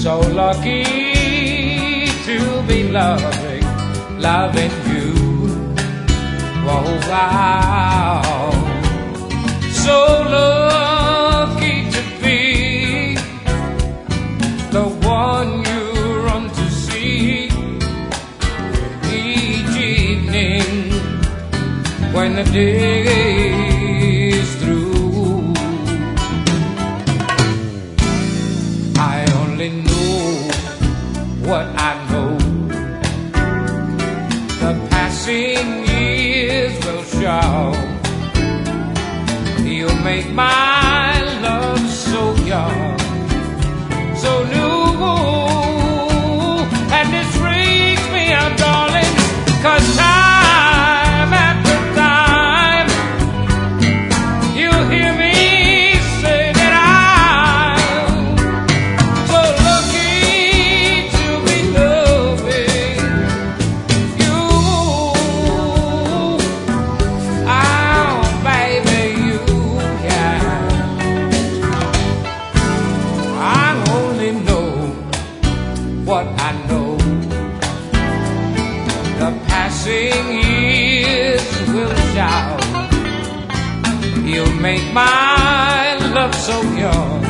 So lucky to be loving you. Oh, wow. So lucky to be the one you run to see each evening when the day is through. I only know what I know. The passing years will show. You'll make my love so young, so new. And this freaks me out, darling, 'cause time after time you hear me say that I'm so lucky to be loving you. Oh, baby, you, yeah. I only know what I know. The passing years will shout. You'll make my love so young,